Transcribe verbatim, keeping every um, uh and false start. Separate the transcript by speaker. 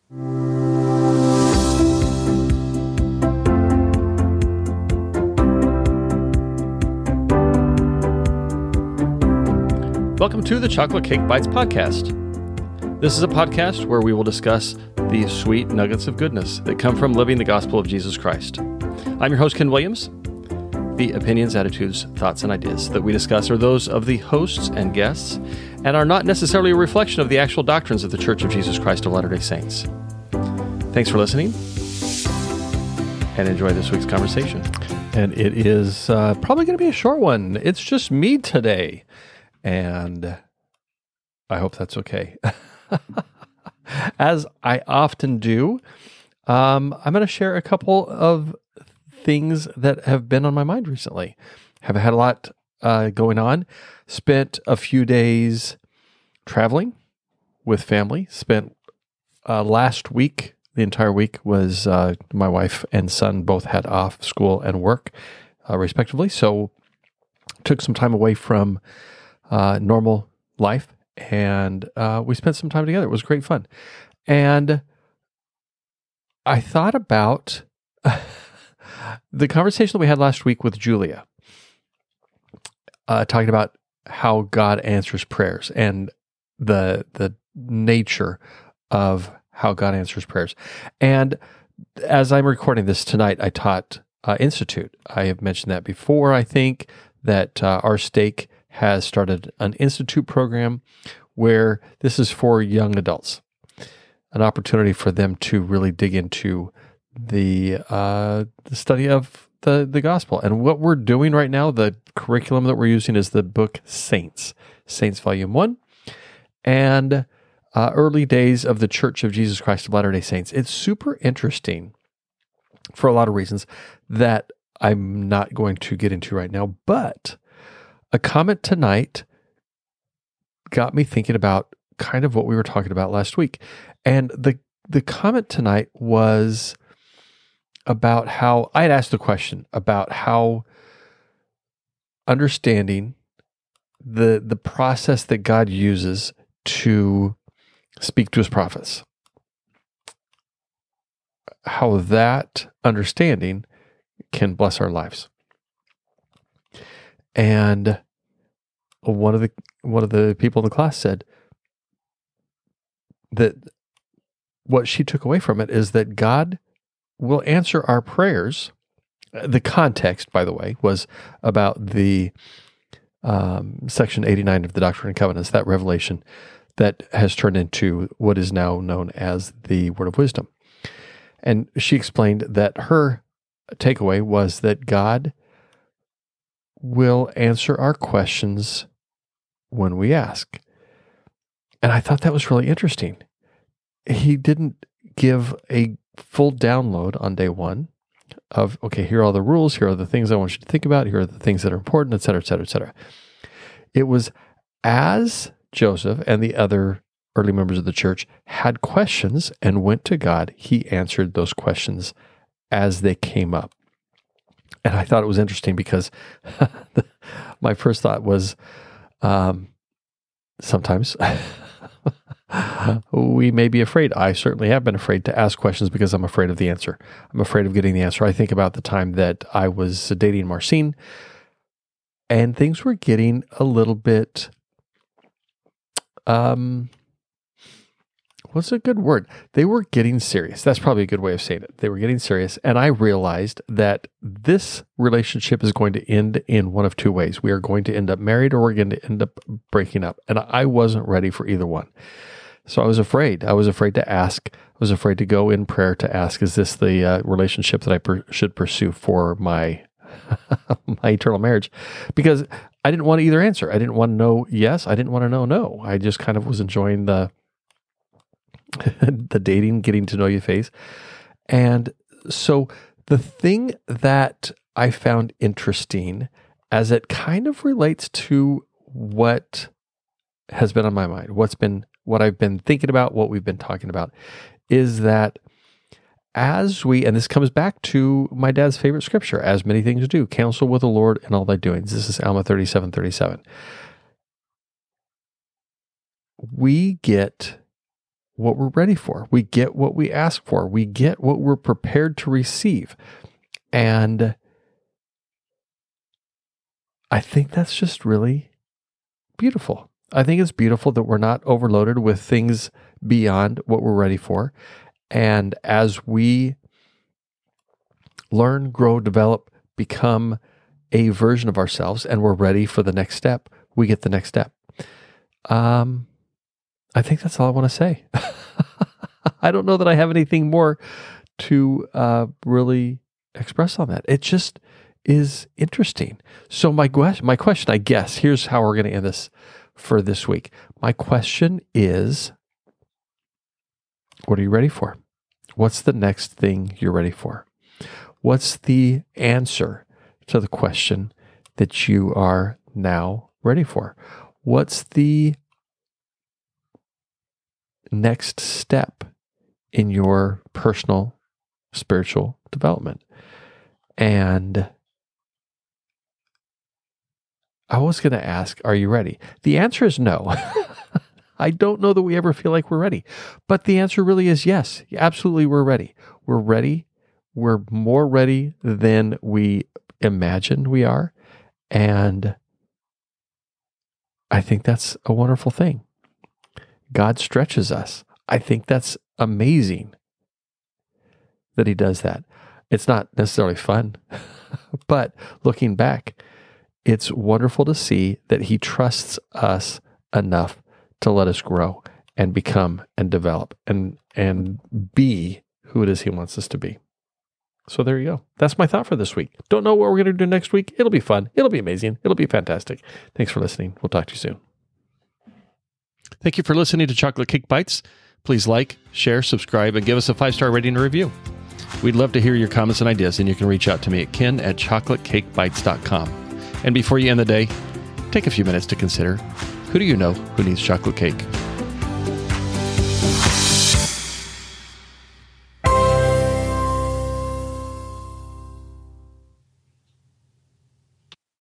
Speaker 1: Welcome to the Chocolate Cake Bites podcast. This is a podcast where we will discuss the sweet nuggets of goodness that come from living the gospel of Jesus Christ. I'm your host, Ken Williams. The opinions, attitudes, thoughts, and ideas that we discuss are those of the hosts and guests and are not necessarily a reflection of the actual doctrines of the Church of Jesus Christ of Latter-day Saints. Thanks for listening, and enjoy this week's conversation.
Speaker 2: And it is uh, probably going to be a short one. It's just me today, and I hope that's okay. As I often do, um, I'm going to share a couple of things that have been on my mind recently. Have had a lot uh, going on. Spent a few days traveling with family. Spent uh, last week, the entire week was uh, my wife and son both had off school and work, uh, respectively. So took some time away from uh, normal life, and uh, we spent some time together. It was great fun. And I thought about the conversation that we had last week with Julia, uh, talking about how God answers prayers and the the nature of how God answers prayers. And as I'm recording this tonight, I taught uh, Institute. I have mentioned that before. I think that uh, our stake has started an Institute program where this is for young adults, an opportunity for them to really dig into the uh, the study of the, the gospel. And what we're doing right now, the curriculum that we're using is the book Saints, Saints Volume one, and uh, Early Days of the Church of Jesus Christ of Latter-day Saints. It's super interesting for a lot of reasons that I'm not going to get into right now, but a comment tonight got me thinking about kind of what we were talking about last week. And the the comment tonight was about how I had asked the question about how understanding the the process that God uses to speak to his prophets, how that understanding can bless our lives. And one of the one of the people in the class said that what she took away from it is that God will answer our prayers. The context, by the way, was about the um, section eighty-nine of the Doctrine and Covenants, that revelation that has turned into what is now known as the Word of Wisdom. And she explained that her takeaway was that God will answer our questions when we ask. And I thought that was really interesting. He didn't give a full download on day one of, okay, here are all the rules, here are the things I want you to think about, here are the things that are important, et cetera, et cetera, et cetera. It was as Joseph and the other early members of the church had questions and went to God, he answered those questions as they came up. And I thought it was interesting because my first thought was, um, sometimes we may be afraid. I certainly have been afraid to ask questions because I'm afraid of the answer. I'm afraid of getting the answer. I think about the time that I was dating Marcine, and things were getting a little bit, um, what's a good word? They were getting serious. That's probably a good way of saying it. They were getting serious. And I realized that this relationship is going to end in one of two ways. We are going to end up married or we're going to end up breaking up. And I wasn't ready for either one. So I was afraid. I was afraid to ask. I was afraid to go in prayer to ask, is this the uh, relationship that I per- should pursue for my my eternal marriage? Because I didn't want to either answer. I didn't want to know yes. I didn't want to know no. I just kind of was enjoying the the dating, getting to know you phase. And so the thing that I found interesting as it kind of relates to what has been on my mind, what's been, what I've been thinking about, what we've been talking about, is that as we, and this comes back to my dad's favorite scripture, as many things do, counsel with the Lord in all thy doings. This is Alma thirty-seven thirty-seven. We get what we're ready for. We get what we ask for. We get what we're prepared to receive. And I think that's just really beautiful. I think it's beautiful that we're not overloaded with things beyond what we're ready for. And as we learn, grow, develop, become a version of ourselves, and we're ready for the next step, we get the next step. Um, I think that's all I want to say. I don't know that I have anything more to uh, really express on that. It just is interesting. So my question, my question, I guess, here's how we're going to end this for this week. My question is, what are you ready for? What's the next thing you're ready for? What's the answer to the question that you are now ready for? What's the next step in your personal spiritual development? And I was going to ask, are you ready? The answer is no. I don't know that we ever feel like we're ready. But the answer really is yes. Absolutely, we're ready. We're ready. We're more ready than we imagined we are. And I think that's a wonderful thing. God stretches us. I think that's amazing that he does that. It's not necessarily fun, but looking back, it's wonderful to see that he trusts us enough to let us grow and become and develop and, and be who it is he wants us to be. So there you go. That's my thought for this week. Don't know what we're going to do next week. It'll be fun. It'll be amazing. It'll be fantastic. Thanks for listening. We'll talk to you soon.
Speaker 1: Thank you for listening to Chocolate Cake Bites. Please like, share, subscribe, and give us a five-star rating and review. We'd love to hear your comments and ideas, and you can reach out to me at ken at chocolate cake bites dot com. And before you end the day, take a few minutes to consider, who do you know who needs chocolate cake?